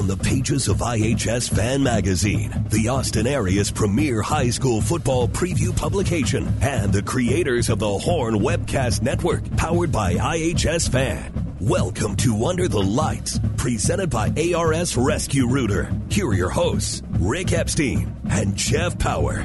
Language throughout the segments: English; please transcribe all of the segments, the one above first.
the pages of IHS Fan Magazine, the Austin area's premier high school football preview publication, and the creators of the Horn Webcast Network, powered by IHS Fan. Welcome to Under the Lights, presented by ARS Rescue Rooter. Here are your hosts, Rick Epstein and Jeff Power.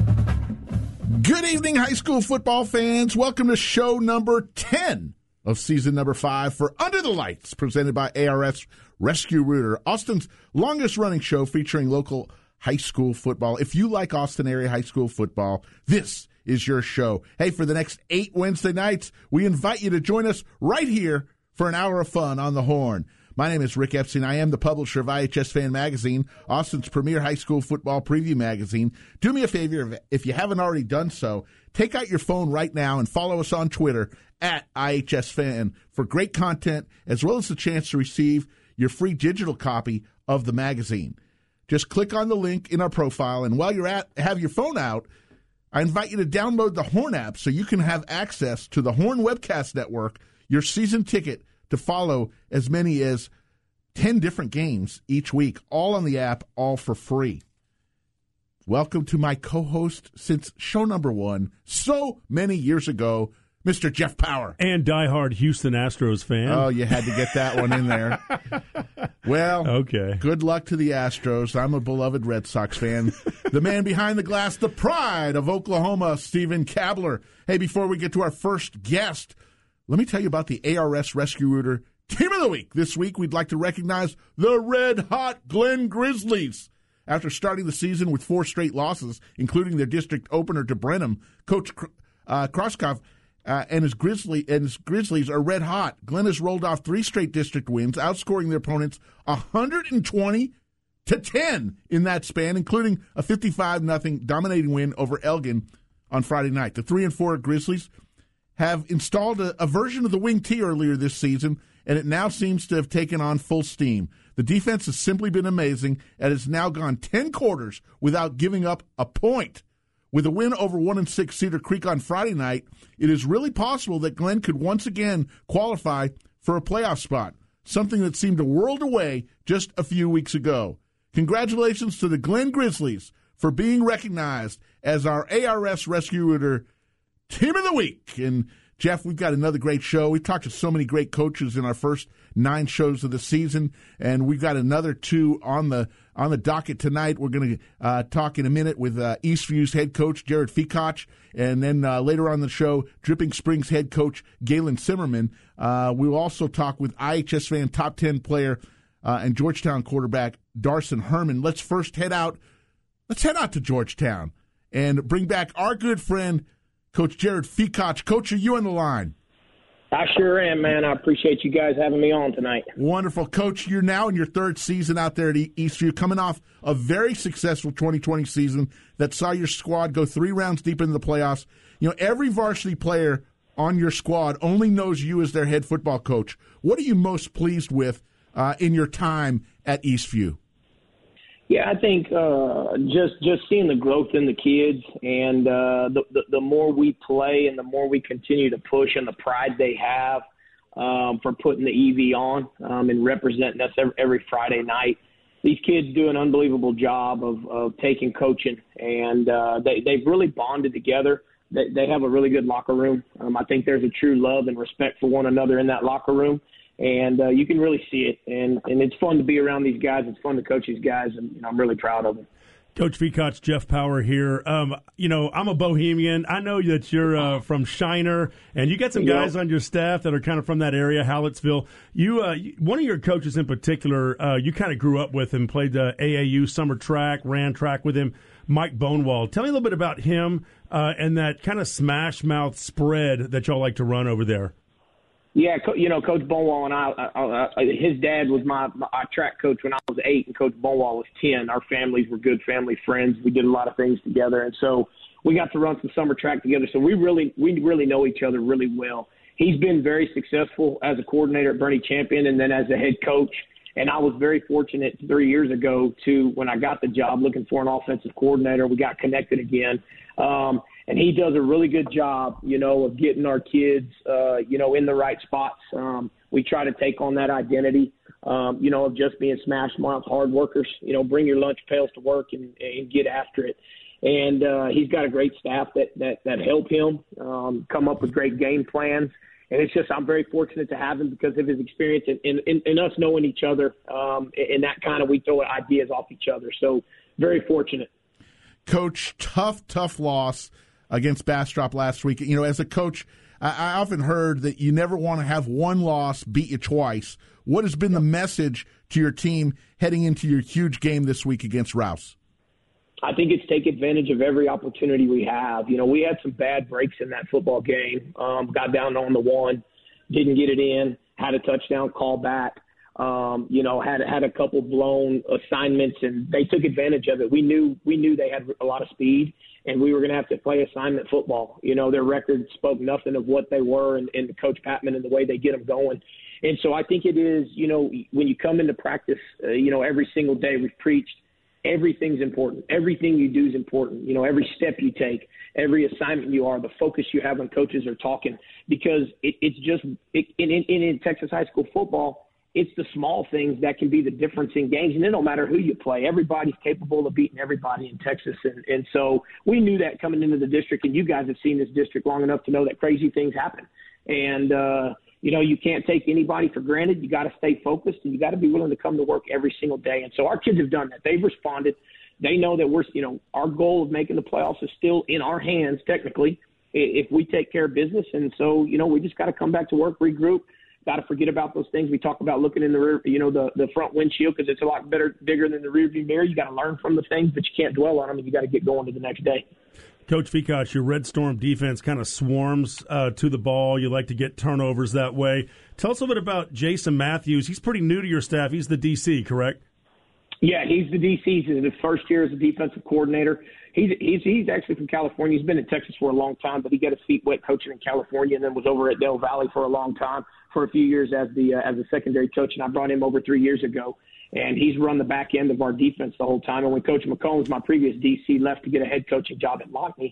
Good evening, high school football fans. Welcome to show number 10 of season number 5 for Under the Lights, presented by ARS Rescue Rooter, Austin's longest-running show featuring local high school football. If you like Austin area high school football, this is your show. Hey, for the next 8 Wednesday nights, we invite you to join us right here for an hour of fun on the Horn. My name is Rick Epstein. I am the publisher of IHS Fan Magazine, Austin's premier high school football preview magazine. Do me a favor, if you haven't already done so, take out your phone right now and follow us on Twitter at IHS Fan for great content, as well as the chance to receive your free digital copy of the magazine. Just click on the link in our profile, and while you're have your phone out, I invite you to download the Horn app so you can have access to the Horn Webcast Network, your season ticket to follow as many as 10 different games each week, all on the app, all for free. Welcome to my co-host since show number 1, so many years ago, Mr. Jeff Power. And diehard Houston Astros fan. Oh, you had to get that one in there. Well, okay. Good luck to the Astros. I'm a beloved Red Sox fan. The man behind the glass, the pride of Oklahoma, Stephen Kabler. Hey, before we get to our first guest, let me tell you about the ARS Rescue Rooter Team of the Week. This week, we'd like to recognize the red-hot Glen Grizzlies. After starting the season with 4 straight losses, including their district opener to Brenham, Coach Kroskov and his Grizzlies are red hot. Glen has rolled off 3 straight district wins, outscoring their opponents 120-10 in that span, including a 55-0 dominating win over Elgin on Friday night. The 3-4 Grizzlies have installed a version of the wing tee earlier this season, and it now seems to have taken on full steam. The defense has simply been amazing and has now gone 10 quarters without giving up a point. With a win over 1-6 Cedar Creek on Friday night, it is really possible that Glen could once again qualify for a playoff spot, something that seemed a world away just a few weeks ago. Congratulations to the Glen Grizzlies for being recognized as our ARS Rescue Rooter Team of the Week. And Jeff, we've got another great show. We've talked to so many great coaches in our first 9 shows of the season, and we've got another 2 on the docket tonight. We're going to talk in a minute with Eastview's head coach, Jared Fekoch, and then later on the show, Dripping Springs head coach, Galen Zimmerman. We will also talk with IHS Fan top 10 player and Georgetown quarterback, Darson Herman. Let's first head out to Georgetown and bring back our good friend, Coach Jared Fekoch. Coach, are you on the line? I sure am, man. I appreciate you guys having me on tonight. Wonderful. Coach, you're now in your 3rd season out there at Eastview, coming off a very successful 2020 season that saw your squad go 3 rounds deep into the playoffs. You know, every varsity player on your squad only knows you as their head football coach. What are you most pleased with in your time at Eastview? Yeah, I think just seeing the growth in the kids, and the more we play and the more we continue to push, and the pride they have for putting the EV on and representing us every Friday night. These kids do an unbelievable job of taking coaching, and they've really bonded together. They have a really good locker room. I think there's a true love and respect for one another in that locker room. And you can really see it, and it's fun to be around these guys. It's fun to coach these guys, and I'm really proud of them. Coach Fekoch, Jeff Power here. I'm a Bohemian. I know that you're from Shiner, and you got some guys on your staff that are kind of from that area, Hallettsville. One of your coaches in particular, you kind of grew up with and played the AAU summer track, ran track with him, Mike Bonewald. Tell me a little bit about him and that kind of smash mouth spread that y'all like to run over there. Yeah, Coach Bonewall and I his dad was my track coach when I was 8, and Coach Bonewall was 10. Our families were good family friends. We did a lot of things together, and so we got to run some summer track together. So we really know each other really well. He's been very successful as a coordinator at Bernie Champion and then as a head coach. And I was very fortunate 3 years ago when I got the job looking for an offensive coordinator. We got connected again. And he does a really good job, of getting our kids, in the right spots. We try to take on that identity of just being smash mouth hard workers. Bring your lunch pails to work and get after it. And he's got a great staff that help him come up with great game plans. And it's just, I'm very fortunate to have him because of his experience and us knowing each other. And that kind of, we throw ideas off each other. So very fortunate. Coach, tough loss against Bastrop last week. As a coach, I often heard that you never want to have one loss beat you twice. What has been the message to your team heading into your huge game this week against Rouse? I think it's take advantage of every opportunity we have. We had some bad breaks in that football game. Got down on the one, didn't get it in, had a touchdown call back. Had a couple blown assignments, and they took advantage of it. We knew they had a lot of speed, and we were going to have to play assignment football. Their record spoke nothing of what they were, and Coach Patman and the way they get them going. And so I think it is, when you come into practice, every single day we've preached, everything's important. Everything you do is important. Every step you take, every assignment you are, the focus you have when coaches are talking, because in Texas high school football, it's the small things that can be the difference in games. And it don't matter who you play. Everybody's capable of beating everybody in Texas. And so we knew that coming into the district, and you guys have seen this district long enough to know that crazy things happen. And, you can't take anybody for granted. You got to stay focused, and you got to be willing to come to work every single day. And so our kids have done that. They've responded. They know that our goal of making the playoffs is still in our hands, technically, if we take care of business. And so, we just got to come back to work, regroup. Got to forget about those things. We talk about looking in the rear, the front windshield, because it's a lot bigger than the rearview mirror. You got to learn from the things, but you can't dwell on them, and you got to get going to the next day. Coach Fekosh, your Red Storm defense kind of swarms to the ball. You like to get turnovers that way. Tell us a bit about Jason Matthews. He's pretty new to your staff. He's the DC, correct? Yeah, he's the DC. He's in his first year as a defensive coordinator. He's actually from California. He's been in Texas for a long time, but he got his feet wet coaching in California, and then was over at Del Valley for a long time, for a few years as a secondary coach. And I brought him over 3 years ago, and he's run the back end of our defense the whole time. And when Coach McCombs, my previous DC, left to get a head coaching job at Lockney,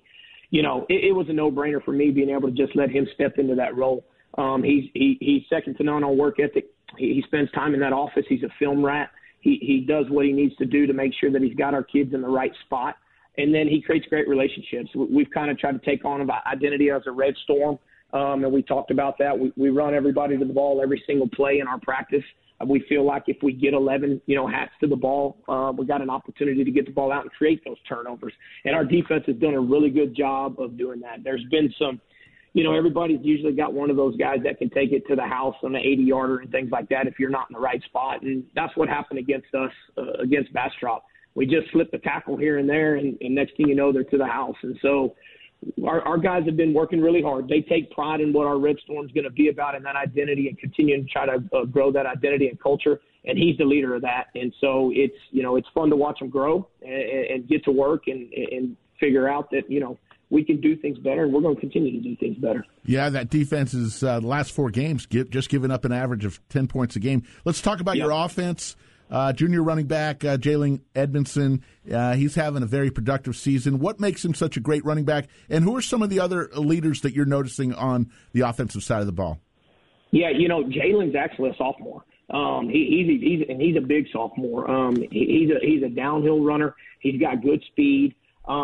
it was a no-brainer for me being able to just let him step into that role. He's second to none on work ethic. He spends time in that office. He's a film rat. He does what he needs to do to make sure that he's got our kids in the right spot. And then he creates great relationships. We've kind of tried to take on about identity as a Red Storm, and we talked about that. We run everybody to the ball every single play in our practice. We feel like if we get 11, hats to the ball, we got an opportunity to get the ball out and create those turnovers. And our defense has done a really good job of doing that. There's been some, everybody's usually got one of those guys that can take it to the house on the 80-yarder and things like that if you're not in the right spot. And that's what happened against us, against Bastrop. We just slipped the tackle here and there, and next thing you know, they're to the house. And so our guys have been working really hard. They take pride in what our Red Storm's going to be about, and that identity, and continue to try to grow that identity and culture. And he's the leader of that. And so it's fun to watch him grow and get to work and figure out that, we can do things better, and we're going to continue to do things better. Yeah, that defense is the last 4 games just giving up an average of 10 points a game. Let's talk about your offense. Junior running back Jalen Edmondson, he's having a very productive season. What makes him such a great running back, and who are some of the other leaders that you're noticing on the offensive side of the ball? Yeah, Jalen's actually a sophomore. He's a big sophomore. He's a downhill runner. He's got good speed.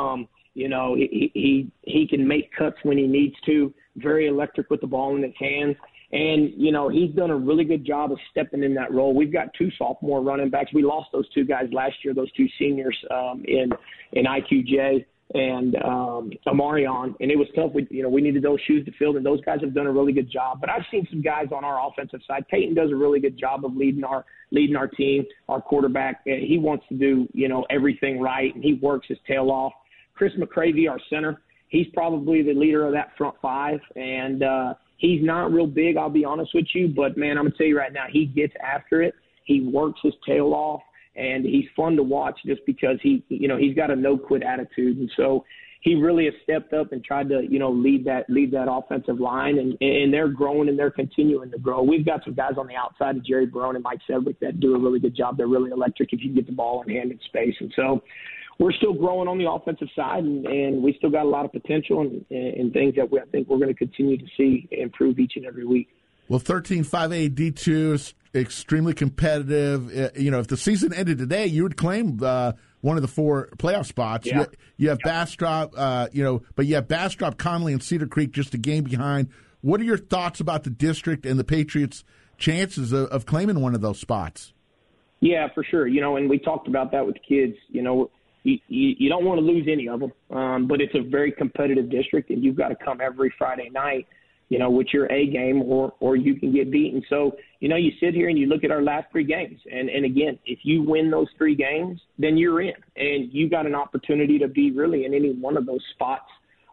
He can make cuts when he needs to. Very electric with the ball in his hands. And, he's done a really good job of stepping in that role. We've got 2 sophomore running backs. We lost those 2 guys last year, those 2 seniors in IQJ and Amarion. And it was tough. We needed those shoes to fill, and those guys have done a really good job. But I've seen some guys on our offensive side. Peyton does a really good job of leading our team. Our quarterback, he wants to do, everything right, and he works his tail off. Chris McCravey, our center, he's probably the leader of that front 5, and he's not real big, I'll be honest with you, but, man, I'm going to tell you right now, he gets after it. He works his tail off, and he's fun to watch just because he's got a no-quit attitude. And so he really has stepped up and tried to, lead that offensive line, and they're growing and they're continuing to grow. We've got some guys on the outside of Jerry Barone and Mike Sedgwick that do a really good job. They're really electric if you can get the ball in hand in space. And so we're still growing on the offensive side, and we still got a lot of potential and things that I think we're going to continue to see improve each and every week. Well, 13-5A D2 is extremely competitive. If the season ended today, you would claim one of the 4 playoff spots. Yeah. You have Bastrop, but you have Bastrop, Connolly, and Cedar Creek just a game behind. What are your thoughts about the district and the Patriots' chances of claiming one of those spots? Yeah, for sure. And we talked about that with the kids. You don't want to lose any of them, but it's a very competitive district, and you've got to come every Friday night, with your A game, or you can get beaten. So, you sit here and you look at our last 3 games. And again, if you win those 3 games, then you're in. And you got an opportunity to be really in any one of those spots,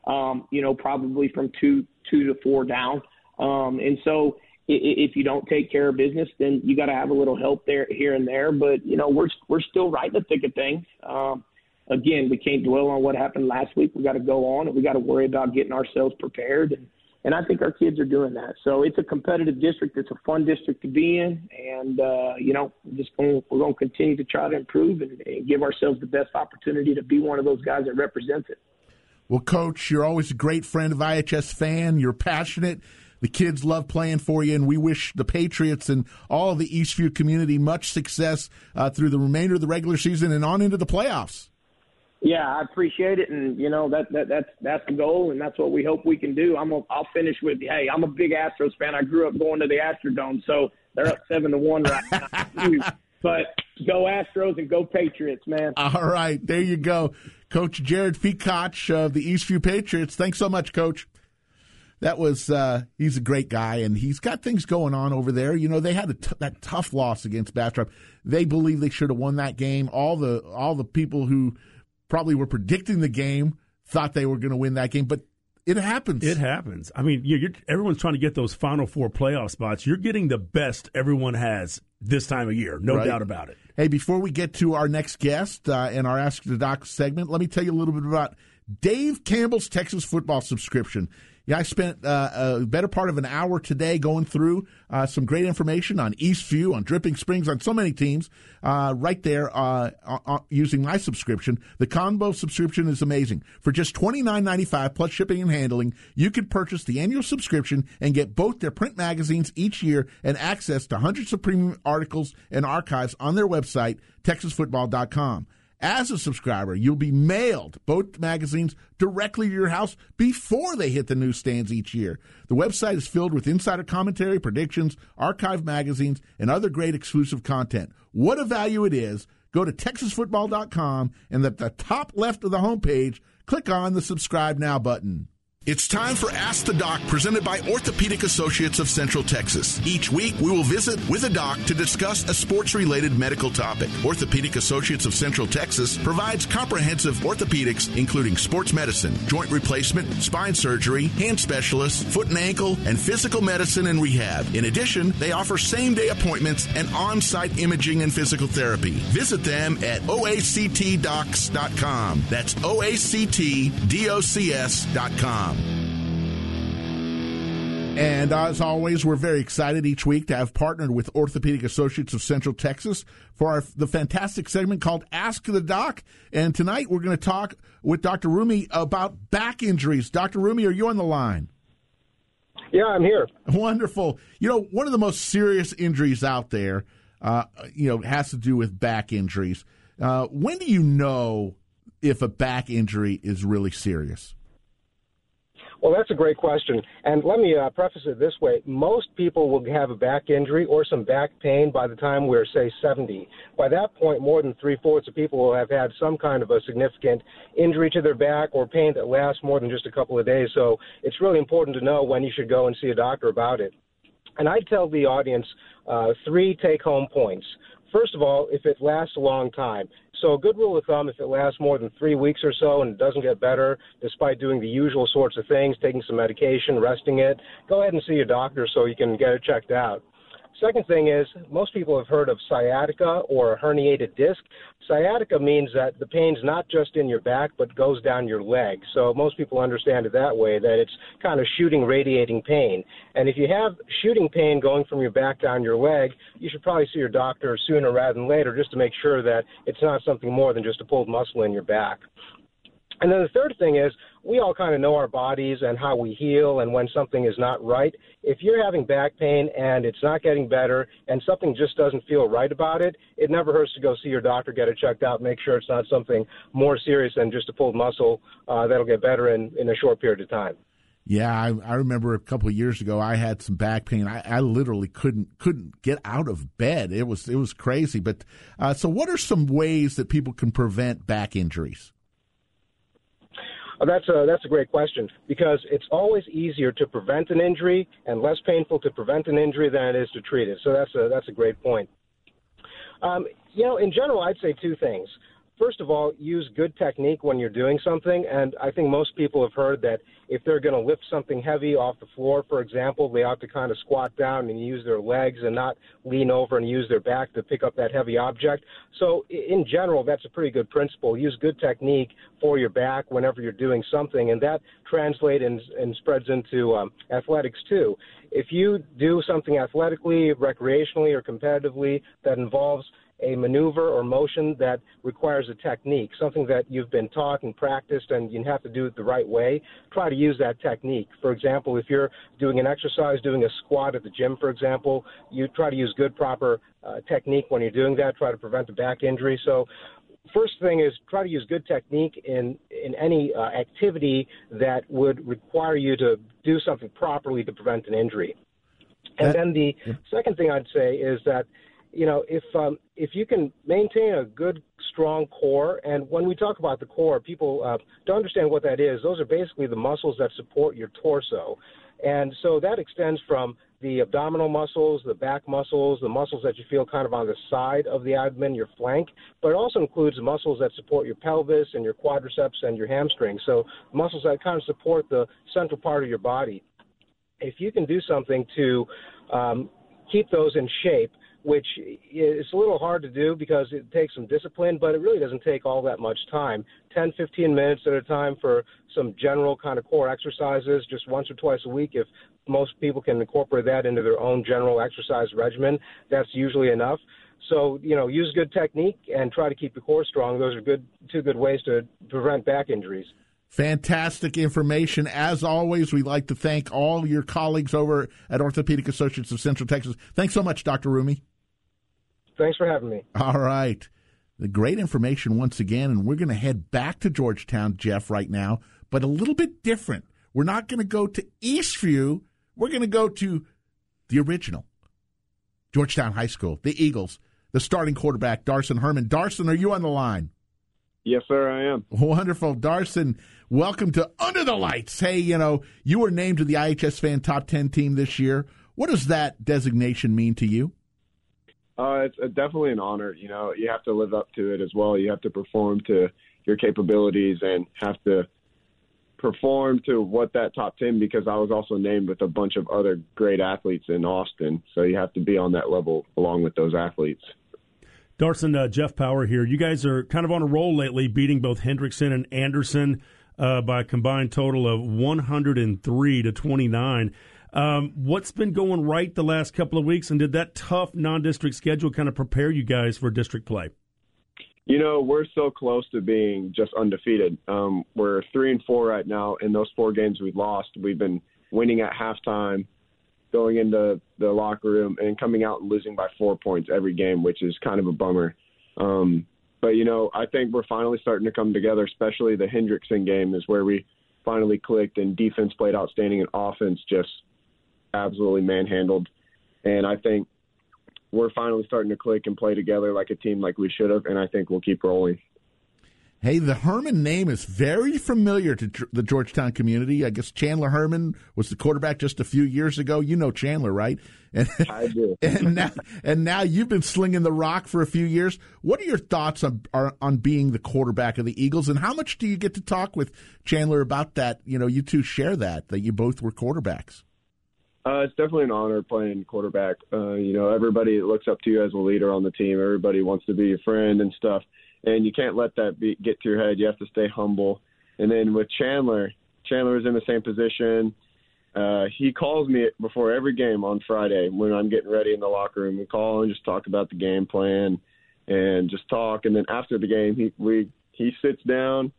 probably from 2 to 4 down. And so if you don't take care of business, then you got to have a little help there, here and there. But, we're still right in the thick of things. Again, we can't dwell on what happened last week. We got to go on, and we got to worry about getting ourselves prepared. And I think our kids are doing that. So it's a competitive district. It's a fun district to be in. And, we're going to continue to try to improve and give ourselves the best opportunity to be one of those guys that represents it. Well, Coach, you're always a great friend of IHS Fan. You're passionate. The kids love playing for you, and we wish the Patriots and all of the Eastview community much success through the remainder of the regular season and on into the playoffs. Yeah, I appreciate it, and that's the goal, and that's what we hope we can do. I'll finish with, hey, I'm a big Astros fan. I grew up going to the Astrodome, so they're up 7-1 right now. But go Astros and go Patriots, man. All right, there you go, Coach Jared Feacock of the Eastview Patriots. Thanks so much, Coach. That was he's a great guy, and he's got things going on over there. They had that tough loss against Bastrop. They believe they should have won that game. All the people who probably were predicting the game thought they were going to win that game, but it happens. It happens. I mean, everyone's trying to get those Final Four playoff spots. You're getting the best everyone has this time of year, no doubt about it. Hey, before we get to our next guest in our Ask the Doc segment, let me tell you a little bit about Dave Campbell's Texas football subscription. Yeah, I spent a better part of an hour today going through some great information on Eastview, on Dripping Springs, on so many teams right there using my subscription. The combo subscription is amazing. For just $29.95 plus shipping and handling, you can purchase the annual subscription and get both their print magazines each year and access to hundreds of premium articles and archives on their website, TexasFootball.com. As a subscriber, you'll be mailed both magazines directly to your house before they hit the newsstands each year. The website is filled with insider commentary, predictions, archived magazines, and other great exclusive content. What a value it is. Go to TexasFootball.com, and at the top left of the homepage, click on the Subscribe Now button. It's time for Ask the Doc, presented by Orthopedic Associates of Central Texas. Each week, we will visit with a doc to discuss a sports-related medical topic. Orthopedic Associates of Central Texas provides comprehensive orthopedics, including sports medicine, joint replacement, spine surgery, hand specialists, foot and ankle, and physical medicine and rehab. In addition, they offer same-day appointments and on-site imaging and physical therapy. Visit them at oactdocs.com. That's oactdocs.com. And as always, we're very excited each week to have partnered with Orthopedic Associates of Central Texas for the fantastic segment called Ask the Doc. And tonight we're going to talk with Dr. Rumi about back injuries. Dr. Rumi, are you on the line? Yeah, I'm here. Wonderful. One of the most serious injuries out there, has to do with back injuries. When do you know if a back injury is really serious? Well, that's a great question. And let me preface it this way. Most people will have a back injury or some back pain by the time we're, say, 70. By that point, more than 3/4 of people will have had some kind of a significant injury to their back or pain that lasts more than just a couple of days. So it's really important to know when you should go and see a doctor about it. And I tell the audience 3 take-home points. First of all, if it lasts a long time. So a good rule of thumb, if it lasts more than 3 weeks or so and it doesn't get better, despite doing the usual sorts of things, taking some medication, resting it, go ahead and see a doctor so you can get it checked out. Second thing is, most people have heard of sciatica or a herniated disc. Sciatica means that the pain's not just in your back, but goes down your leg. So most people understand it that way, that it's kind of shooting, radiating pain. And if you have shooting pain going from your back down your leg, you should probably see your doctor sooner rather than later just to make sure that it's not something more than just a pulled muscle in your back. And then the third thing is, we all kind of know our bodies and how we heal and when something is not right. If you're having back pain and it's not getting better and something just doesn't feel right about it, it never hurts to go see your doctor, get it checked out, make sure it's not something more serious than just a pulled muscle that'll get better in a short period of time. Yeah, I remember a couple of years ago I had some back pain. I literally couldn't get out of bed. It was crazy. But so what are some ways that people can prevent back injuries? That's a great question, because it's always easier to prevent an injury and less painful to prevent an injury than it is to treat it. So that's a great point. In general, I'd say two things. First of all, use good technique when you're doing something, and I think most people have heard that if they're going to lift something heavy off the floor, for example, they ought to kind of squat down and use their legs and not lean over and use their back to pick up that heavy object. So in general, that's a pretty good principle. Use good technique for your back whenever you're doing something, and that translates and spreads into athletics too. If you do something athletically, recreationally, or competitively that involves a maneuver or motion that requires a technique, something that you've been taught and practiced and you have to do it the right way, try to use that technique. For example, if you're doing an exercise, doing a squat at the gym, for example, you try to use good, proper technique when you're doing that, try to prevent a back injury. So first thing is try to use good technique in any activity that would require you to do something properly to prevent an injury. And then the second thing I'd say is that if you can maintain a good, strong core, and when we talk about the core, people don't understand what that is. Those are basically the muscles that support your torso. And so that extends from the abdominal muscles, the back muscles, the muscles that you feel kind of on the side of the abdomen, your flank, but it also includes the muscles that support your pelvis and your quadriceps and your hamstrings. So muscles that kind of support the central part of your body. If you can do something to keep those in shape, which is a little hard to do because it takes some discipline, but it really doesn't take all that much time. 10, 15 minutes at a time for some general kind of core exercises, just once or twice a week. If most people can incorporate that into their own general exercise regimen, that's usually enough. So, use good technique and try to keep your core strong. Those are two good ways to prevent back injuries. Fantastic information. As always, we'd like to thank all your colleagues over at Orthopedic Associates of Central Texas. Thanks so much, Dr. Rumi. Thanks for having me. All right. The great information once again, and we're going to head back to Georgetown, Jeff, right now, but a little bit different. We're not going to go to Eastview. We're going to go to the original, Georgetown High School, the Eagles, the starting quarterback, Darson Herman. Darson, are you on the line? Yes, sir, I am. Wonderful. Darson, welcome to Under the Lights. Hey, you were named to the IHS Fan Top 10 team this year. What does that designation mean to you? It's definitely an honor. You have to live up to it as well. You have to perform to your capabilities and have to perform to what that top 10, because I was also named with a bunch of other great athletes in Austin. So you have to be on that level along with those athletes. Darson, Jeff Power here. You guys are kind of on a roll lately, beating both Hendrickson and Anderson by a combined total of 103-29. What's been going right the last couple of weeks, and did that tough non-district schedule kind of prepare you guys for district play? We're so close to being just undefeated. We're 3-4 right now. In those 4 games we've lost, we've been winning at halftime, going into the locker room, and coming out and losing by 4 points every game, which is kind of a bummer. But I think we're finally starting to come together, especially the Hendrickson game is where we finally clicked, and defense played outstanding, and offense just absolutely manhandled. And I think we're finally starting to click and play together like a team like we should have, and I think we'll keep rolling. Hey, the Herman name is very familiar to the Georgetown community. I guess Chandler Herman was the quarterback just a few years ago. You know Chandler, right? I do. and now you've been slinging the rock for a few years. What are your thoughts on being the quarterback of the Eagles, and how much do you get to talk with Chandler about that? You two share that you both were quarterbacks. It's definitely an honor playing quarterback. Everybody looks up to you as a leader on the team. Everybody wants to be your friend and stuff. And you can't let that get to your head. You have to stay humble. And then with Chandler is in the same position. He calls me before every game on Friday when I'm getting ready in the locker room. We call and just talk about the game plan and just talk. And then after the game, he sits down.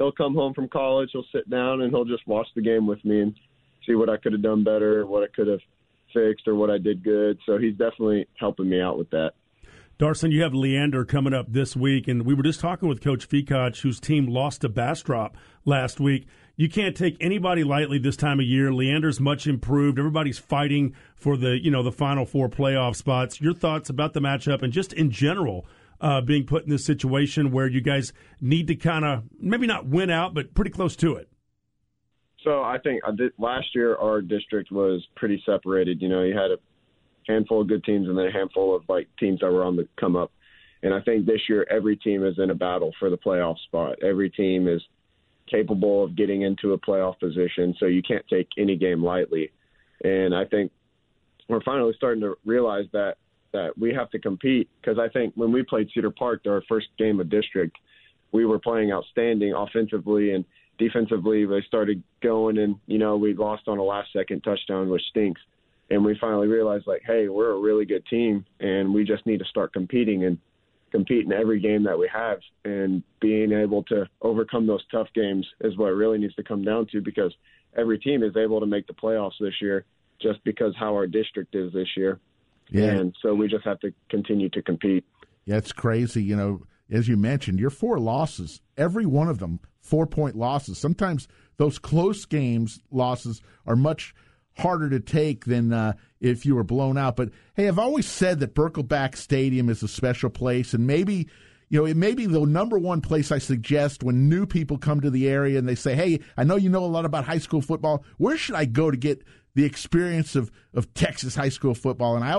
he'll come home from college, he'll sit down, and he'll just watch the game with me and see what I could have done better, what I could have fixed, or what I did good. So he's definitely helping me out with that. Darson, you have Leander coming up this week, and we were just talking with Coach Fekoch, whose team lost to Bastrop last week. You can't take anybody lightly this time of year. Leander's much improved. Everybody's fighting for the Final Four playoff spots. Your thoughts about the matchup and just in general being put in this situation where you guys need to kind of maybe not win out, but pretty close to it? So I think last year our district was pretty separated. You had a handful of good teams and then a handful of teams that were on the come up. And I think this year every team is in a battle for the playoff spot. Every team is capable of getting into a playoff position, so you can't take any game lightly. And I think we're finally starting to realize that we have to compete, because I think when we played Cedar Park, our first game of district, we were playing outstanding offensively, and defensively they started going, and we lost on a last-second touchdown, which stinks. And we finally realized, hey, we're a really good team, and we just need to start competing and compete in every game that we have. And being able to overcome those tough games is what it really needs to come down to, because every team is able to make the playoffs this year just because how our district is this year. Yeah. And so we just have to continue to compete. Yeah, it's crazy. As you mentioned, your 4 losses, every one of them 4-point losses. Sometimes those close games losses are much harder to take than if you were blown out. But, hey, I've always said that Birkelbach Stadium is a special place, and maybe, it may be the number one place I suggest when new people come to the area and they say, hey, I know you know a lot about high school football. Where should I go to get the experience of Texas high school football? And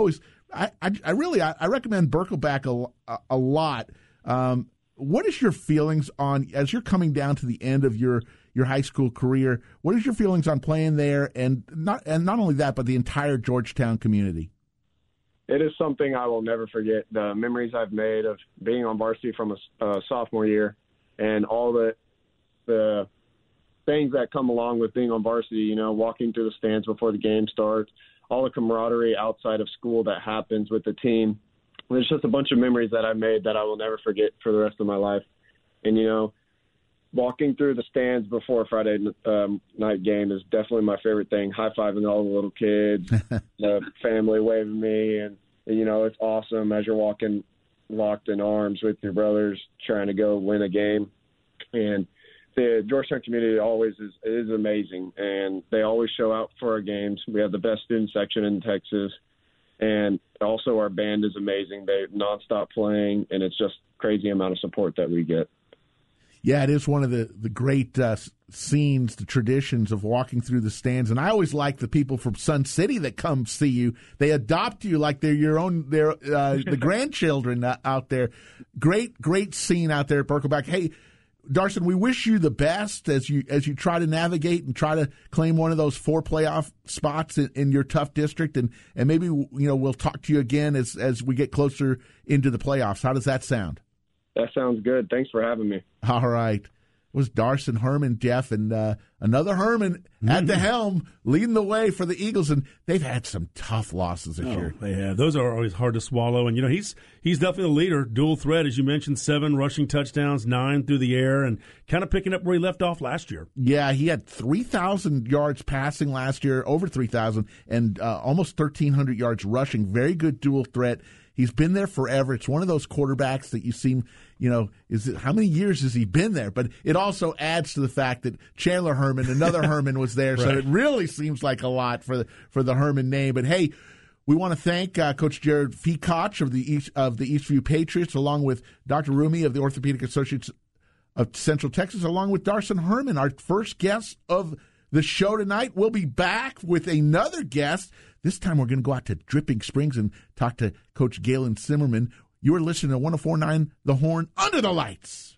I recommend Birkelbach a lot. What is your feelings on, as you're coming down to the end of your high school career, what is your feelings on playing there, and not only that, but the entire Georgetown community? It is something I will never forget. The memories I've made of being on varsity from a sophomore year, and all the things that come along with being on varsity, walking through the stands before the game starts, all the camaraderie outside of school that happens with the team. There's just a bunch of memories that I made that I will never forget for the rest of my life. And, walking through the stands before a Friday night game is definitely my favorite thing. High-fiving all the little kids, the family waving me, and it's awesome as you're walking locked in arms with your brothers trying to go win a game. And the Georgetown community always is amazing, and they always show out for our games. We have the best student section in Texas, and also our band is amazing. They nonstop playing, and it's just crazy amount of support that we get. Yeah, it is one of the great scenes, the traditions of walking through the stands. And I always like the people from Sun City that come see you. They adopt you like they're your own, the grandchildren out there. Great scene out there at Birkelbach. Hey, Darson, we wish you the best as you try to navigate and try to claim one of those 4 playoff spots in your tough district. And maybe, we'll talk to you again as we get closer into the playoffs. How does that sound? That sounds good. Thanks for having me. All right. It was Darson Herman, Jeff, and another Herman at the helm, leading the way for the Eagles. And they've had some tough losses this year. Yeah, those are always hard to swallow. And, he's definitely the leader, dual threat, as you mentioned, 7 rushing touchdowns, 9 through the air, and kind of picking up where he left off last year. Yeah, he had 3,000 yards passing last year, over 3,000, and almost 1,300 yards rushing. Very good dual threat. He's been there forever. It's one of those quarterbacks that you seem, how many years has he been there? But it also adds to the fact that Chandler Herman, another Herman, was there. Right. So it really seems like a lot for the Herman name. But hey, we want to thank Coach Jared Fekoch of the Eastview Patriots, along with Dr. Rumi of the Orthopedic Associates of Central Texas, along with Darson Herman, our first guest of the show tonight. We'll be back with another guest. This time we're going to go out to Dripping Springs and talk to Coach Galen Zimmerman. You're listening to 104.9 The Horn, Under the Lights.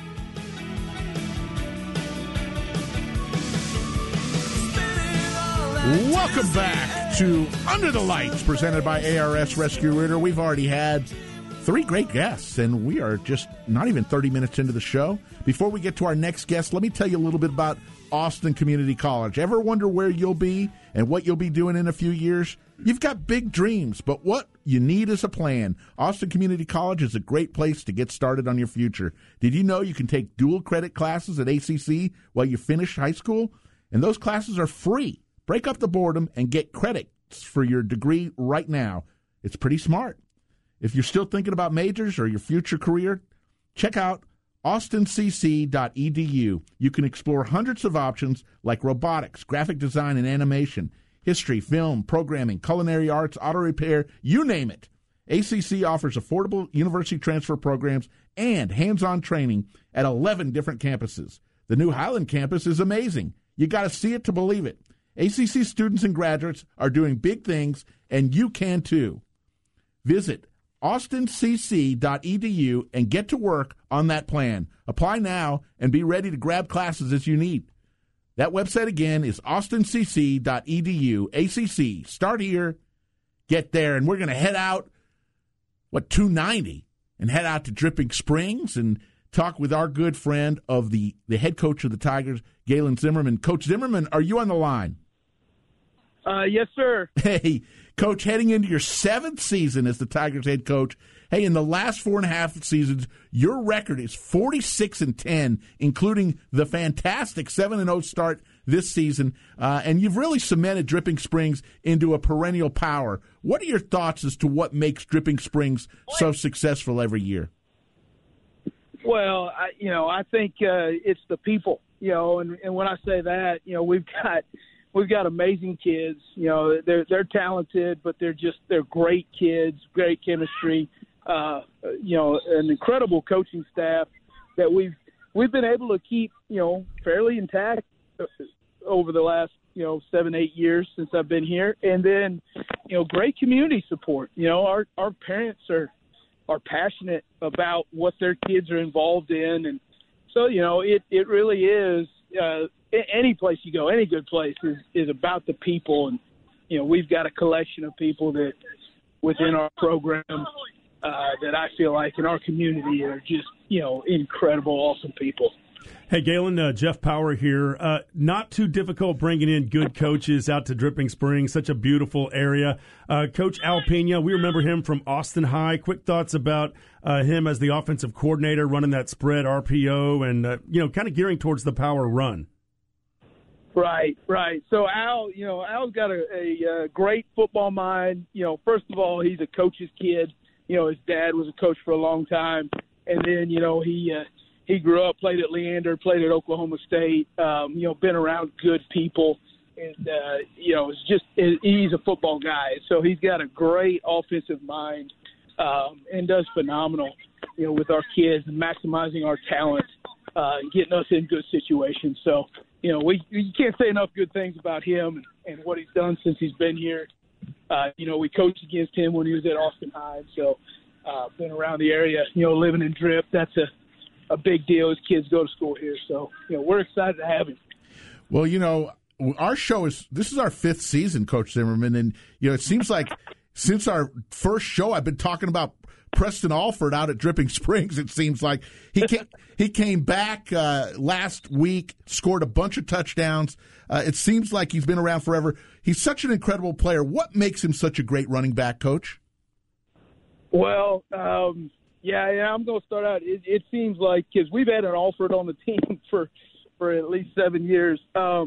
Welcome back to Under the Lights, presented by ARS Rescue Rooter. We've already had 3 great guests, and we are just not even 30 minutes into the show. Before we get to our next guest, let me tell you a little bit about Austin Community College. Ever wonder where you'll be and what you'll be doing in a few years? You've got big dreams, but what you need is a plan. Austin Community College is a great place to get started on your future. Did you know you can take dual credit classes at ACC while you finish high school? And those classes are free. Break up the boredom and get credits for your degree right now. It's pretty smart. If you're still thinking about majors or your future career, check out austincc.edu. You can explore hundreds of options like robotics, graphic design and animation, history, film, programming, culinary arts, auto repair, you name it. ACC offers affordable university transfer programs and hands-on training at 11 different campuses. The new Highland campus is amazing. You got to see it to believe it. ACC students and graduates are doing big things, and you can too. Visit austincc.edu and get to work on that plan. Apply now and be ready to grab classes as you need. That website again is austincc.edu. ACC. Start here, get there, and we're going to head out, 290, and head out to Dripping Springs and talk with our good friend of the head coach of the Tigers, Galen Zimmerman. Coach Zimmerman, are you on the line? Yes, sir. Hey, Coach, heading into your 7th season as the Tigers head coach. Hey, in the last 4.5 seasons, your record is 46-10, including the fantastic 7-0 start this season, and you've really cemented Dripping Springs into a perennial power. What are your thoughts as to what makes Dripping Springs so successful every year? Well, I think it's the people, and when I say that, we've got amazing kids. They're talented, but they're great kids, great chemistry. An incredible coaching staff that we've been able to keep, fairly intact over the last, 7-8 years since I've been here. And then, great community support. Our parents are passionate about what their kids are involved in. And so, it really is, any place you go, any good place is about the people. And, we've got a collection of people that within our program that I feel like in our community are just, incredible, awesome people. Hey, Galen, Jeff Power here. Not too difficult bringing in good coaches out to Dripping Springs, such a beautiful area. Coach Al Pena, we remember him from Austin High. Quick thoughts about him as the offensive coordinator, running that spread RPO and, kind of gearing towards the power run. Right. So Al's got a great football mind. First of all, he's a coach's kid. His dad was a coach for a long time. And then, he grew up, played at Leander, played at Oklahoma State, been around good people. And, he's a football guy. So he's got a great offensive mind and does phenomenal, with our kids and maximizing our talent, getting us in good situations. So, we can't say enough good things about him and what he's done since he's been here. We coached against him when he was at Austin High. So, been around the area, living in Drip. That's a big deal. His kids go to school here. So, we're excited to have him. Well, our show this is our 5th season, Coach Zimmerman. And, it seems like since our first show, I've been talking about Preston Alford out at Dripping Springs. It seems like he came back last week, scored a bunch of touchdowns. It seems like he's been around forever. He's such an incredible player. What makes him such a great running back, Coach? Well, I'm going to start out. It seems like because we've had an Alford on the team for at least 7 years.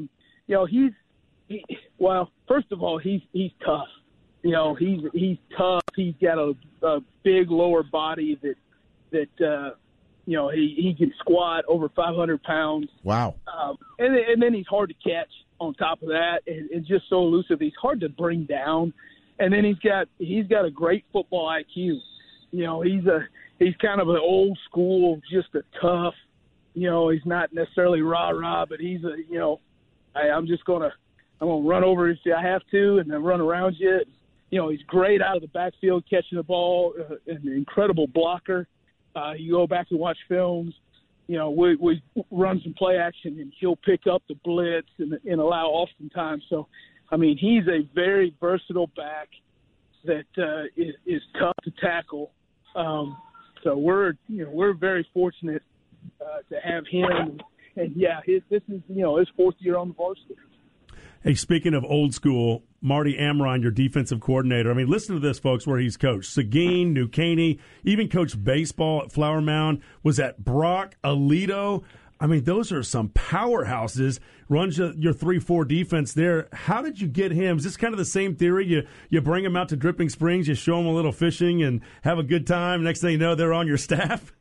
First of all, he's tough. He's tough. He's got a big lower body that he can squat over 500 pounds. Wow. And then he's hard to catch on top of that, and just so elusive. He's hard to bring down. And then he's got a great football IQ. He's kind of an old school, just a tough. He's not necessarily rah-rah, but he's I'm gonna run over if I have to, and then run around you. He's great out of the backfield catching the ball, an incredible blocker. You go back and watch films. We run some play action, and he'll pick up the blitz and allow oftentimes. So, he's a very versatile back that is tough to tackle. So we're very fortunate to have him. And this is his 4th year on the varsity. Hey, speaking of old school, Marty Amron, your defensive coordinator. I mean, listen to this, folks, where he's coached. Seguin, New Caney, even coached baseball at Flower Mound, was at Brock, Aledo. I mean, those are some powerhouses. Runs your 3-4 defense there. How did you get him? Is this kind of the same theory? You bring him out to Dripping Springs, you show him a little fishing and have a good time. Next thing you know, they're on your staff?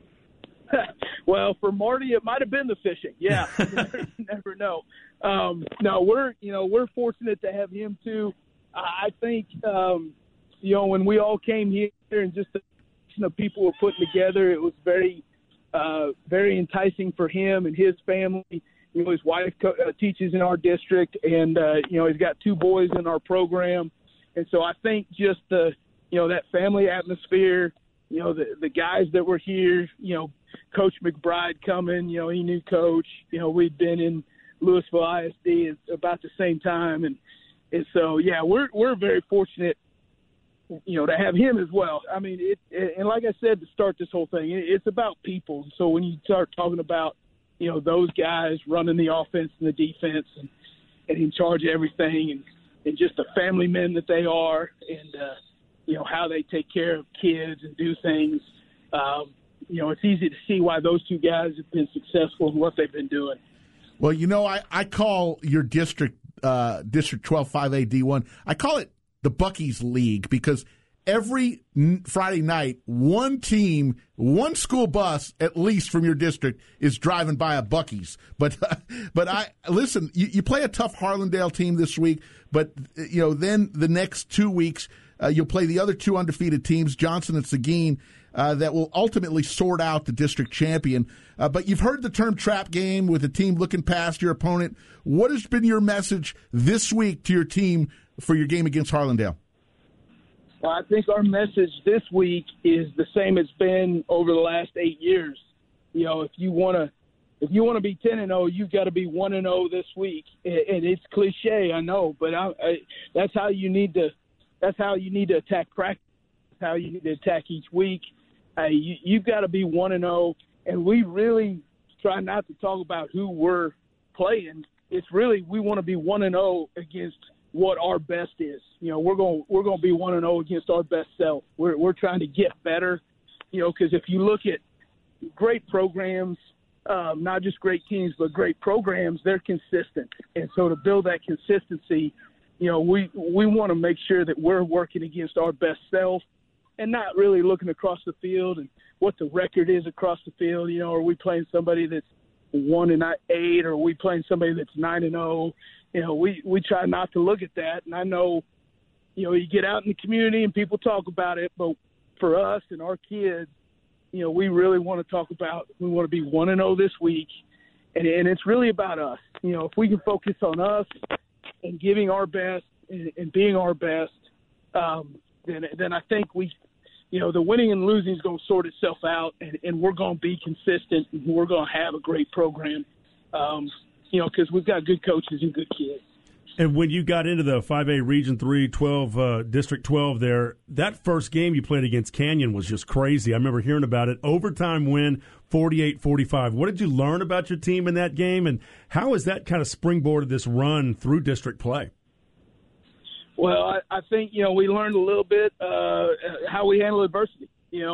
Well, for Marty, it might have been the fishing. Yeah, you never know. No, we're fortunate to have him too. I think when we all came here and just the people were putting together, it was very enticing for him and his family. You know, his wife teaches in our district, and he's got 2 boys in our program, and so I think just that family atmosphere. You know, the guys that were here, Coach McBride coming, he knew Coach. We'd been in Louisville ISD at about the same time. And so, yeah, we're very fortunate, to have him as well. I mean, and like I said, to start this whole thing, it's about people. So when you start talking about, those guys running the offense and the defense and in charge of everything and just the family men that they are and, how they take care of kids and do things. It's easy to see why those 2 guys have been successful in what they've been doing. Well, I call your district, District 12 5A D1, I call it the Buc-ee's League because every Friday night, one team, one school bus, at least from your district, is driving by a Buc-ee's. But listen, you play a tough Harlandale team this week, but, then the next 2 weeks, you'll play the other 2 undefeated teams, Johnson and Seguin, that will ultimately sort out the district champion. But you've heard the term trap game with a team looking past your opponent. What has been your message this week to your team for your game against Harlandale? Well, I think our message this week is the same it's been over the last 8 years. If you want to be 10-0, you've got to be 1-0 this week. And it's cliche, I know, but that's how you need to. That's how you need to attack practice. That's how you need to attack each week. You've got to be 1-0, and we really try not to talk about who we're playing. It's really we want to be 1-0 against what our best is. We're going to be 1-0 against our best self. We're trying to get better. Because if you look at great programs, not just great teams, but great programs, they're consistent. And so to build that consistency, we want to make sure that we're working against our best self and not really looking across the field and what the record is across the field. Are we playing somebody that's 1-8, or are we playing somebody that's 9-0? We try not to look at that. And I know, you get out in the community and people talk about it, but for us and our kids, we really want to talk about, we want to be 1-0 this week. And it's really about us. If we can focus on us and giving our best and being our best, then I think the winning and losing is going to sort itself out, and we're going to be consistent, and we're going to have a great program, because we've got good coaches and good kids. And when you got into the 5A Region 3, 12, District 12 there, that first game you played against Canyon was just crazy. I remember hearing about it. Overtime win, 48-45. What did you learn about your team in that game, and how has that kind of springboarded this run through district play? Well, I think, we learned a little bit how we handle adversity.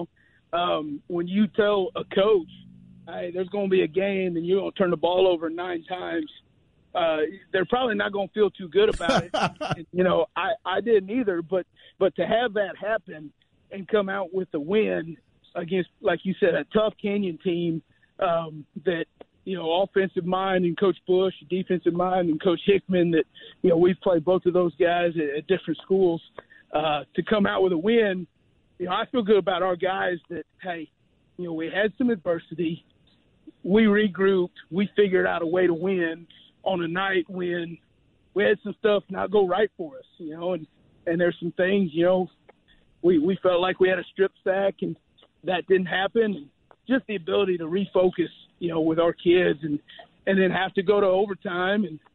When you tell a coach, hey, there's going to be a game and you're going to turn the ball over 9 times, they're probably not going to feel too good about it. I didn't either, but to have that happen and come out with the win against, like you said, a tough Canyon team that, offensive mind and Coach Bush, defensive mind and Coach Hickman, that, we've played both of those guys at different schools, to come out with a win. I feel good about our guys that, hey, we had some adversity. We regrouped. We figured out a way to win on a night when we had some stuff not go right for us, and there's some things, we felt like we had a strip sack and that didn't happen. Just the ability to refocus, with our kids and then have to go to overtime and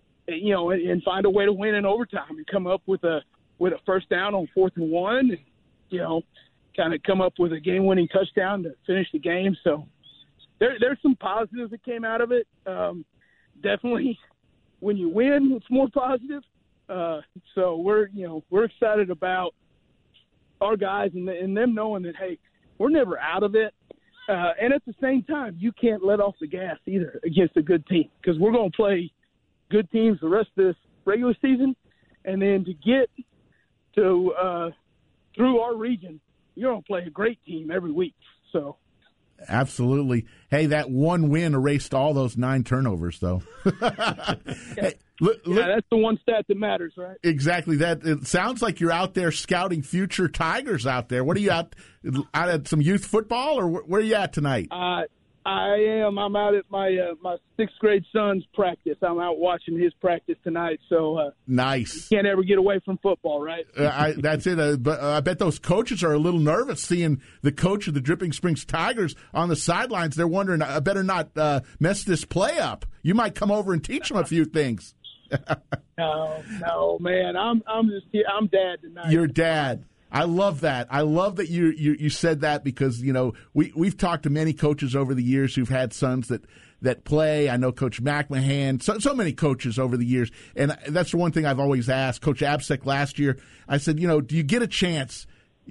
find a way to win in overtime and come up with a first down on 4th and 1 and, kind of come up with a game-winning touchdown to finish the game. So there's some positives that came out of it. Definitely, when you win, it's more positive. So we're excited about our guys and them knowing that, hey, we're never out of it. And at the same time, you can't let off the gas either against a good team, because we're going to play good teams the rest of this regular season. And then to get to through our region, you're going to play a great team every week. So. Absolutely. Hey, that one win erased all those 9 turnovers, though. Hey, that's the one stat that matters, right? Exactly. That it sounds like you're out there scouting future Tigers out there. What are you out at some youth football, or where are you at tonight? I am. I'm out at my 6th grade son's practice. I'm out watching his practice tonight. So nice. You can't ever get away from football, right? That's it. But I bet those coaches are a little nervous seeing the coach of the Dripping Springs Tigers on the sidelines. They're wondering, I better not mess this play up. You might come over and teach them a few things. No, man. I'm just here. I'm dad tonight. Your dad. I love that. I love that you said that, because, you know, we've talked to many coaches over the years who've had sons that play. I know Coach McMahon, so many coaches over the years. And that's the one thing I've always asked. Coach Absek last year, I said, you know, do you get a chance,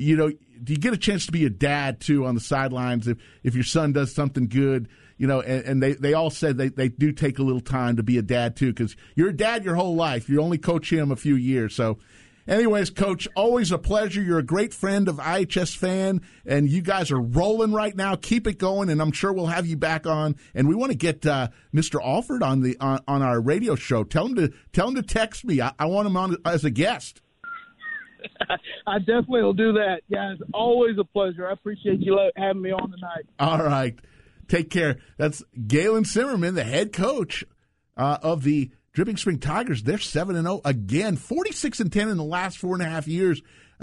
to be a dad, too, on the sidelines if your son does something good? You know, and they all said they do take a little time to be a dad, too, because you're a dad your whole life. You only coach him a few years. So, anyways, Coach, always a pleasure. You're a great friend of IHS Fan, and you guys are rolling right now. Keep it going, and I'm sure we'll have you back on. And we want to get Mr. Alford on our radio show. Tell him to text me. I want him on as a guest. I definitely will do that, guys. Always a pleasure. I appreciate you having me on tonight. All right. Take care. That's Galen Zimmerman, the head coach of the Dripping Spring Tigers. They're 7-0 again, 46-10 in the last 4.5 years.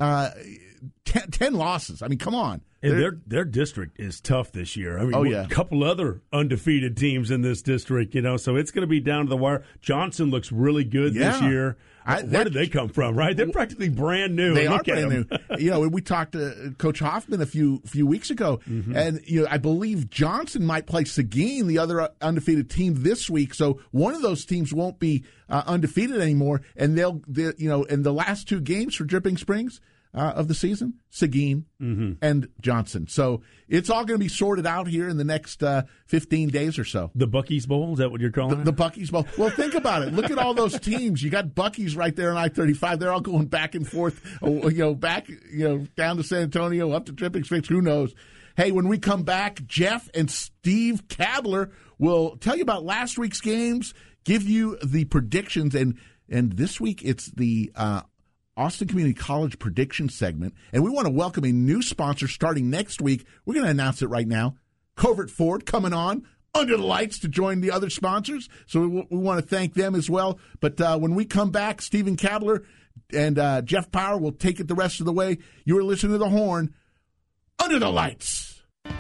10 losses. I mean, come on. And their district is tough this year. I mean, a couple other undefeated teams in this district, so it's going to be down to the wire. Johnson looks really good this year. Where did they come from, right? They're practically brand new. They are brand new. We talked to Coach Hoffman a few weeks ago, and I believe Johnson might play Seguin, the other undefeated team, this week. So one of those teams won't be undefeated anymore, and they'll in the last 2 games for Dripping Springs of the season, Seguin and Johnson. So it's all going to be sorted out here in the next 15 days or so. The Buc-ee's Bowl, is that what you're calling it? The Buc-ee's Bowl. Well, think about it. Look at all those teams. You got Buc-ee's right there on I-35. They're all going back and forth, back down to San Antonio, up to Dripping Springs. Who knows? Hey, when we come back, Jeff and Steve Kabler will tell you about last week's games, give you the predictions, and this week it's the Austin Community College prediction segment, and we want to welcome a new sponsor starting next week. We're going to announce it right now. Covert Ford coming on under the lights to join the other sponsors, so we want to thank them as well. But when we come back, Stephen Kabler and Jeff Power will take it the rest of the way. You are listening to The Horn under the lights.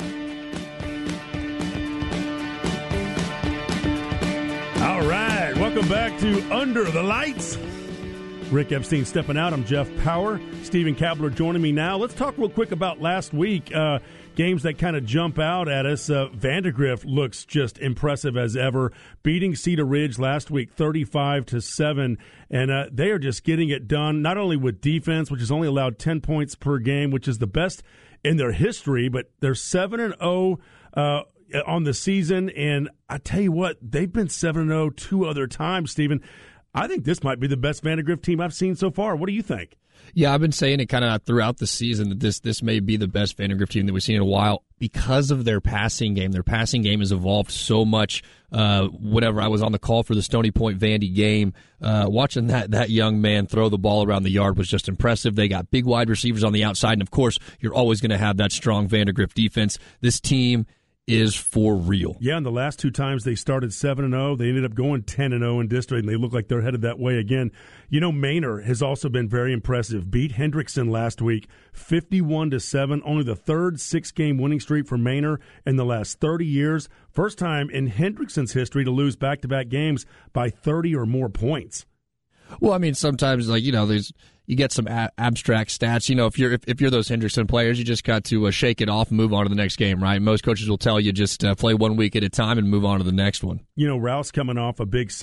All right, welcome back to Under the Lights. Rick Epstein stepping out. I'm Jeff Power. Stephen Kabler joining me now. Let's talk real quick about last week. Games that kind of jump out at us. Vandegrift looks just impressive as ever, beating Cedar Ridge last week 35-7. And they are just getting it done, not only with defense, which has only allowed 10 points per game, which is the best in their history, but they're 7-0 on the season. And I tell you what, they've been 7-0 2 other times, Stephen. I think this might be the best Vandegrift team I've seen so far. What do you think? Yeah, I've been saying it kind of throughout the season that this may be the best Vandegrift team that we've seen in a while because of their passing game. Their passing game has evolved so much. I was on the call for the Stony Point Vandy game. Watching that young man throw the ball around the yard was just impressive. They got big wide receivers on the outside, and of course, you're always going to have that strong Vandegrift defense. This team is for real. Yeah, and the last 2 times they started 7-0, they ended up going 10-0 in district, and they look like they're headed that way again. Manor has also been very impressive. Beat Hendrickson last week, 51-7, only the third 6-game winning streak for Manor in the last 30 years. First time in Hendrickson's history to lose back-to-back games by 30 or more points. Well, I mean, sometimes, you get some abstract stats. If you're those Hendrickson players, you just got to shake it off and move on to the next game, right? Most coaches will tell you just play 1 week at a time and move on to the next one. Rouse coming off a big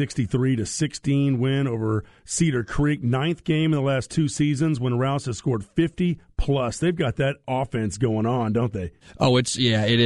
63-16 win over Cedar Creek, 9th game in the last 2 seasons when Rouse has scored 50 plus. They've got that offense going on, don't they? Oh, it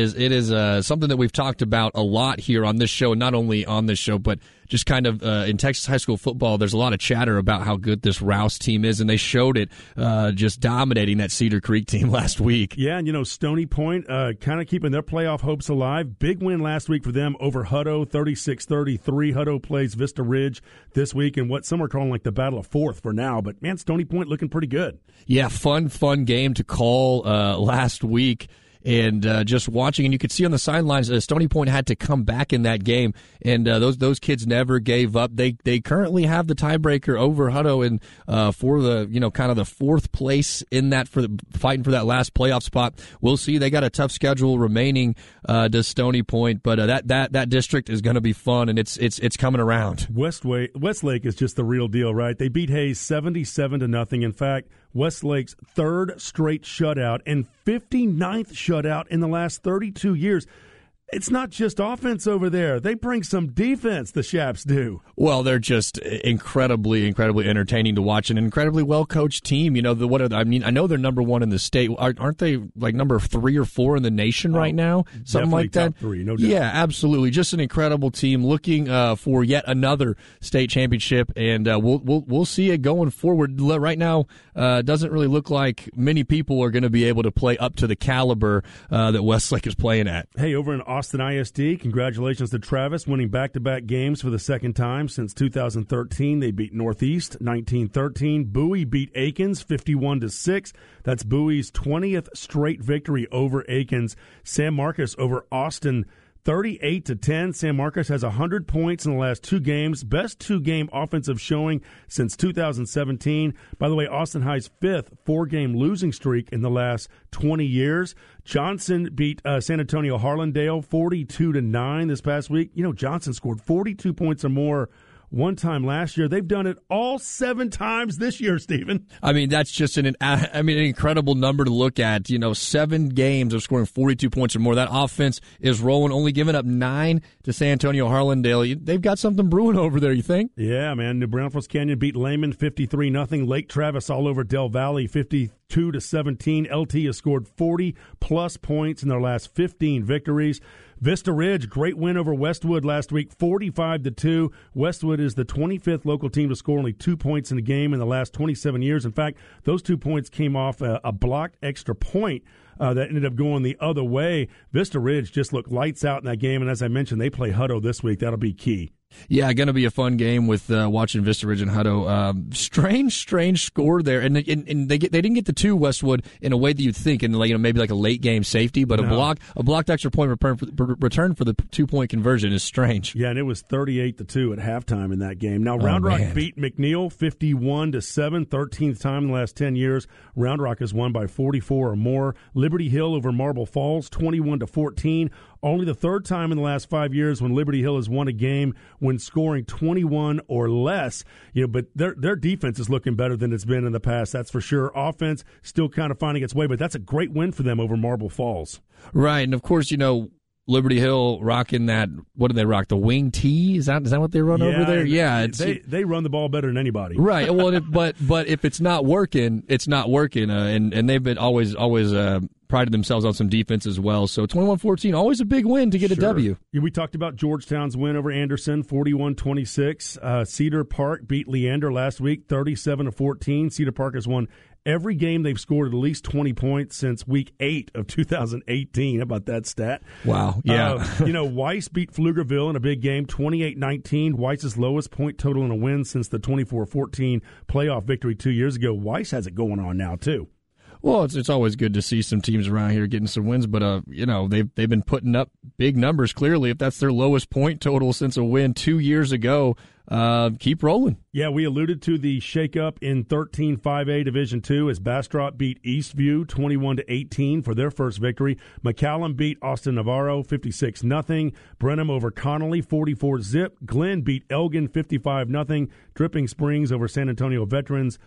is something that we've talked about a lot here on this show, not only on this show, but just kind of in Texas high school football, there's a lot of chatter about how good this Rouse team is, and they showed it just dominating that Cedar Creek team last week. Yeah, and Stony Point kind of keeping their playoff hopes alive. Big win last week for them over Hutto, 36-33. Hutto plays Vista Ridge this week in what some are calling like the Battle of Fourth for now. But, man, Stony Point looking pretty good. Yeah, fun game to call last week. And just watching, and you could see on the sidelines, Stony Point had to come back in that game, and those kids never gave up. They currently have the tiebreaker over Hutto, and for the kind of the 4th place in that fighting for that last playoff spot. We'll see. They got a tough schedule remaining to Stony Point, but that district is going to be fun, and it's coming around. Westlake is just the real deal, right? They beat Hayes 77-0. In fact, Westlake's 3rd straight shutout and 59th shutout in the last 32 years. It's not just offense over there. They bring some defense, the Shaps do. Well, they're just incredibly entertaining to watch. An incredibly well-coached team. I know they're number 1 in the state. Aren't they like number 3 or 4 in the nation right now? Something like that. Top 3, no doubt. Yeah, absolutely. Just an incredible team looking for yet another state championship, and we'll see it going forward. Right now, doesn't really look like many people are going to be able to play up to the caliber that Westlake is playing at. Hey, over in Austin ISD, congratulations to Travis, winning back-to-back games for the 2nd time since 2013. They beat Northeast 19-13. Bowie beat Aikens 51-6. That's Bowie's 20th straight victory over Aikens. San Marcos over Austin 38-10. San Marcos has 100 points in the last 2 games. Best 2-game offensive showing since 2017. By the way, Austin High's 5th 4-game losing streak in the last 20 years. Johnson beat San Antonio Harlandale 42-9 this past week. Johnson scored 42 points or more one time last year. They've done it all 7 times this year, Stephen. I mean, that's just an incredible number to look at. 7 games of scoring 42 points or more. That offense is rolling, only giving up 9 to San Antonio Harlandale. They've got something brewing over there, you think? Yeah, man. New Braunfels Canyon beat Lehman 53-0. Lake Travis all over Del Valle 52-17. LT has scored 40-plus points in their last 15 victories. Vista Ridge, great win over Westwood last week, 45-2. Westwood is the 25th local team to score only 2 points in a game in the last 27 years. In fact, those 2 points came off a blocked extra point that ended up going the other way. Vista Ridge just looked lights out in that game, and as I mentioned, they play Hutto this week. That'll be key. Yeah, going to be a fun game with watching Vista Ridge and Hutto. Strange score there, and they didn't get the 2 Westwood in a way that you'd think, in maybe like a late game safety, but a blocked extra point return for the 2-point conversion is strange. Yeah, and it was 38-2 at halftime in that game. Now Round Rock beat McNeil 51-7, 13th time in the last 10 years. Round Rock has won by 44 or more. Liberty Hill over Marble Falls 21-14. Only the 3rd time in the last 5 years when Liberty Hill has won a game when scoring 21 or less. But their defense is looking better than it's been in the past, that's for sure. Offense still kind of finding its way, but that's a great win for them over Marble Falls. Right, and of course, Liberty Hill rocking that. What do they rock? The wing tee? Is that what they run over there? Yeah, they run the ball better than anybody. Right. Well, but if it's not working, it's not working. And they've been always prided themselves on some defense as well. So 21-14, always a big win to get a W. Yeah, we talked about Georgetown's win over Anderson, 41-26. Cedar Park beat Leander last week, 37-14. Cedar Park has won every game they've scored at least 20 points since week 8 of 2018. How about that stat? Wow. Yeah. Weiss beat Pflugerville in a big game, 28-19. Weiss's lowest point total in a win since the 24-14 playoff victory 2 years ago. Weiss has it going on now, too. Well, it's always good to see some teams around here getting some wins, but they've been putting up big numbers. Clearly, if that's their lowest point total since a win 2 years ago, keep rolling. Yeah, we alluded to the shakeup in 13-5A Division II as Bastrop beat Eastview 21-18 for their first victory. McCallum beat Austin Navarro 56-0. Brenham over Connolly 44-0. Glenn beat Elgin 55-0. Dripping Springs over San Antonio Veterans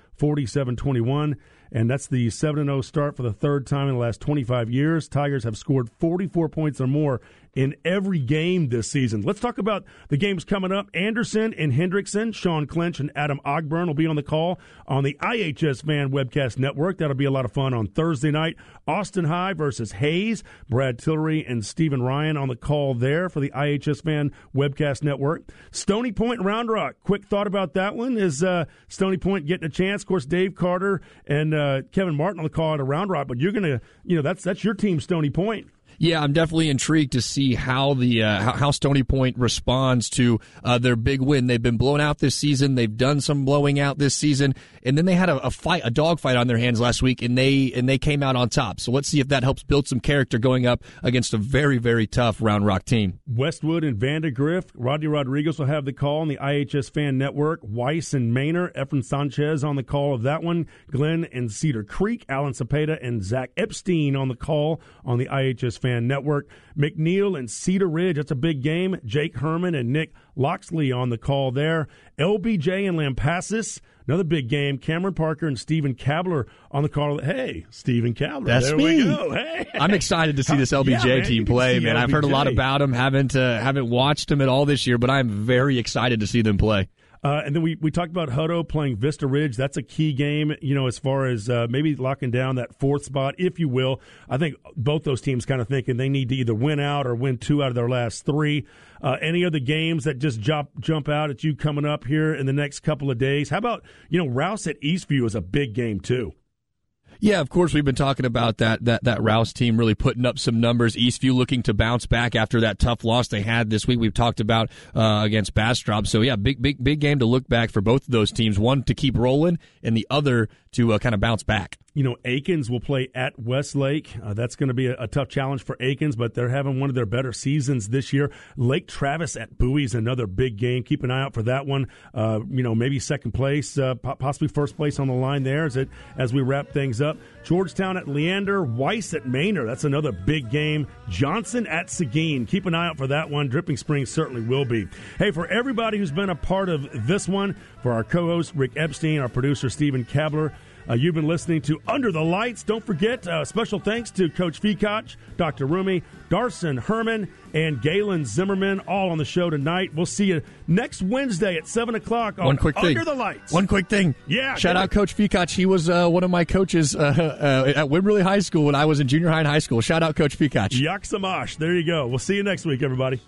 47-21. And that's the 7-0 start for the third time in the last 25 years. Tigers have scored 44 points or more in every game this season. Let's talk about the games coming up. Anderson and Hendrickson, Sean Clinch and Adam Ogburn will be on the call on the IHS Fan Webcast Network. That'll be a lot of fun on Thursday night. Austin High versus Hayes. Brad Tillery and Stephen Ryan on the call there for the IHS Fan Webcast Network. Stony Point, Round Rock. Quick thought about that one. Is Stony Point getting a chance? Of course, Dave Carter and Kevin Martin on the call at a Round Rock, but you're going to, that's your team, Stony Point. Yeah, I'm definitely intrigued to see how the how Stony Point responds to their big win. They've been blown out this season. They've done some blowing out this season, and then they had a dogfight on their hands last week, and they came out on top. So let's see if that helps build some character going up against a very, very tough Round Rock team. Westwood and Vandegrift. Rodney Rodriguez will have the call on the IHS Fan Network. Weiss and Manor. Efren Sanchez on the call of that one. Glenn and Cedar Creek. Alan Cepeda and Zach Epstein on the call on the IHS Fan Network. McNeil and Cedar Ridge, that's a big game. Jake Herman and Nick Loxley on the call there. LBJ and Lampasas, another big game. Cameron Parker and Stephen Kabler on the call. Hey, Stephen Kabler. That's there me. We go. Hey. I'm excited to see this LBJ team play, man. I've heard a lot about them. Haven't watched them at all this year, but I'm very excited to see them play. And then we talked about Hutto playing Vista Ridge. That's a key game, as far as maybe locking down that fourth spot, if you will. I think both those teams kind of thinking they need to either win out or win 2 out of their last 3. Any other games that just jump out at you coming up here in the next couple of days? How about, Rouse at Eastview is a big game too. Yeah, of course, we've been talking about that Rouse team really putting up some numbers. Eastview looking to bounce back after that tough loss they had this week. We've talked about against Bastrop. So, yeah, big game to look back for both of those teams. One to keep rolling and the other to kind of bounce back. Aikens will play at Westlake. That's going to be a tough challenge for Aikens, but they're having one of their better seasons this year. Lake Travis at Bowie is another big game. Keep an eye out for that one. Maybe second place, possibly first place on the line there as we wrap things up. Georgetown at Leander. Weiss at Manor. That's another big game. Johnson at Seguin. Keep an eye out for that one. Dripping Springs certainly will be. Hey, for everybody who's been a part of this one, for our co-host Rick Epstein, our producer Stephen Kabler, you've been listening to Under the Lights. Don't forget, special thanks to Coach Fikach, Dr. Rumi, Darson Herman, and Galen Zimmerman, all on the show tonight. We'll see you next Wednesday at 7 o'clock on Under the Lights. One quick thing. Yeah. Shout out Coach Fikach. He was one of my coaches at Wimberley High School when I was in junior high and high school. Shout out Coach Fikach. Yak Samash. There you go. We'll see you next week, everybody.